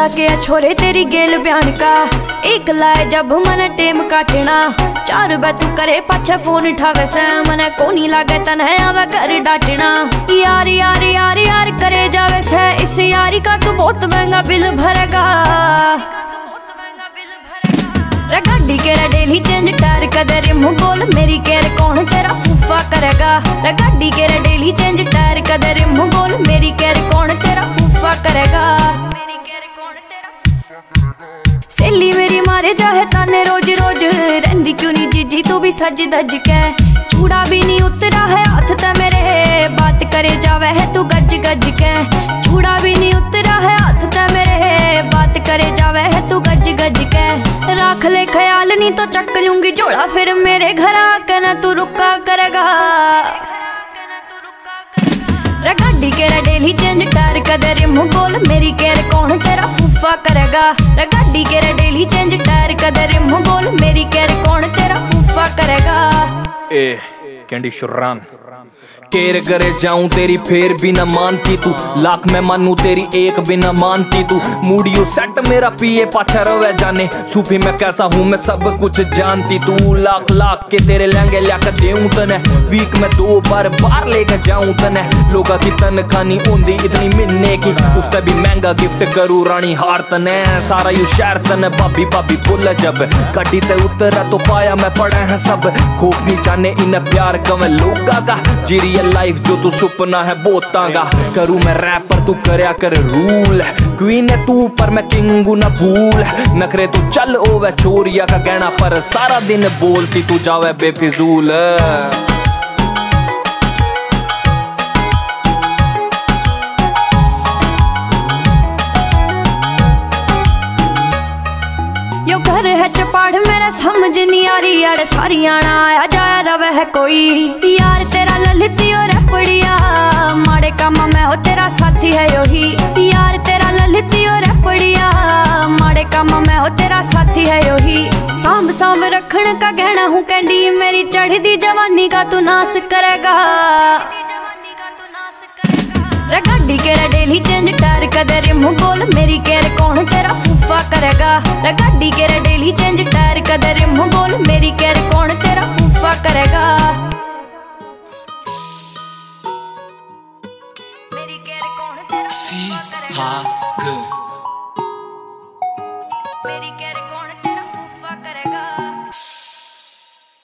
के छोरे तेरी गेल बयान का, एक लाए जब मन टेम काटना, चार बे तू करे पाछे फोन उठावे से, मने कोनी लागे तने आवे घर डांटना। यार यार यार यार करे जावे से, इस यारी का तू बहुत महंगा बिल भरेगा। रे गाड़ी के रे डेली चेंज टायर कदर मुँह बोल मेरी केयर कौन तेरा फूफा करेगा। रे गाड़ी के रे डेली चेंज टायर कदर मुँह बोल मेरी केयर कौन तेरा फूफा करेगा। सहेली मेरी मारे जाए ताने रोज रोज, रहंदी क्यों नहीं जीजी तू भी सज धज के, चूड़ा भी नहीं उतरा है हाथ ते मेरे, बात करे जावे है तू गज गज के, चूड़ा भी नहीं उतरा है हाथ ते मेरे, बात करे जावे है तू गज गज के। राख ले ख्याल नहीं तो चक लूंगी झोला, फिर मेरे घर आके ना तू रुका करेगा। रे गाड़ी के रे डेली चेंज टायर कदर मुँह बोल मेरी केयर कौन तेरा फूफा करेगा। रे गाड़ी के रे डेली चेंज टायर कदर मुँह बोल मेरी केयर कौन तेरा फूफा करेगा। ए कैंडी शुर्रान केर करे जाऊं तेरी फिर भी न मानती तू, लाख मैं मानू तेरी एक भी न मानती तू। मूडियो सेट मेरा पिए पाछा रवे जाने, सूफी मैं कैसा हूँ मैं सब कुछ जानती तू। लाख लाख के तेरे लहंगे लिया देऊं तने, वीक में 2 बार बाहर लेके जाऊं तने। लोगा की तनखा नहीं होंदी इतनी मिलने की, उससे भी महंगा गिफ्ट करूँ रानी हार तने। सारा यू शहर तने भाभी भाभी बोले, जब गाड़ी ते उतरा तो पाया मैं पड़े हैं सब। खोख नहीं जाने इन्हें प्यार कवे लोगा का, जीरी लाइफ जो तू सुपना है बोतांगा। करूँ मैं रैप पर तू करया कर रूल, क्वीन है तू पर मैं किंगू ना भूल। नखरे तू चल ओवे चोरिया का कहना, पर सारा दिन बोलती तू जावे बेफिजूल। यो घर है चपाड़ मेरा समझ नहीं आ रही, यार सारी आना आया जाया रवे है कोई। यार तेरा ललिती और पड़िया माड़े काम में हो तेरा साथी है योही। यार तेरा ललिती और पड़िया माड़े काम में हो तेरा साथी है योही। सांभ सांभ रखने का गहना हूँ कैंडी, मेरी चढ़ी जवानी का तू नाश करेगा। रे गाड़ी के रे डेली चेंज टायर कदर मुँह बोल मेरी केयर कौन तेरा फूफा करेगा। रे गाड़ी के रे डेली चेंज टायर कदर